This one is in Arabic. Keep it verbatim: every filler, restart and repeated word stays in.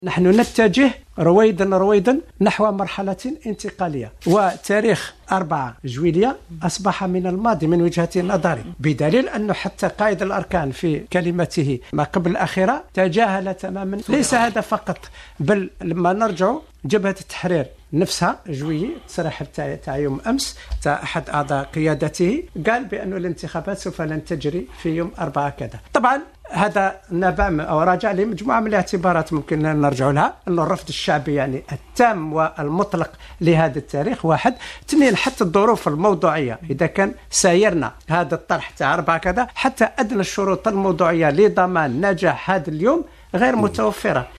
نحن نتجه رويدا رويدا نحو مرحلة انتقالية، وتاريخ أربعة جويلية أصبح من الماضي من وجهة نظري، بدليل أنه حتى قائد الأركان في كلمته ما قبل الأخيرة تجاهل تماما. ليس هذا فقط، بل لما نرجع جبهة التحرير نفسها جويي تصريح تاع يوم أمس تاع أحد أعضاء قيادته قال بأن الانتخابات سوف لن تجري في يوم أربعة كذا. طبعا هذا نبع أو راجع لمجموعة من الاعتبارات ممكن نرجع لها، أنه الرفض الشعبي يعني التام والمطلق لهذا التاريخ واحد. اثنين، حتى الظروف الموضوعية، إذا كان سايرنا هذا الطرح تاع أربعة كذا حتى أدنى الشروط الموضوعية لضمان نجاح هذا اليوم غير متوفرة.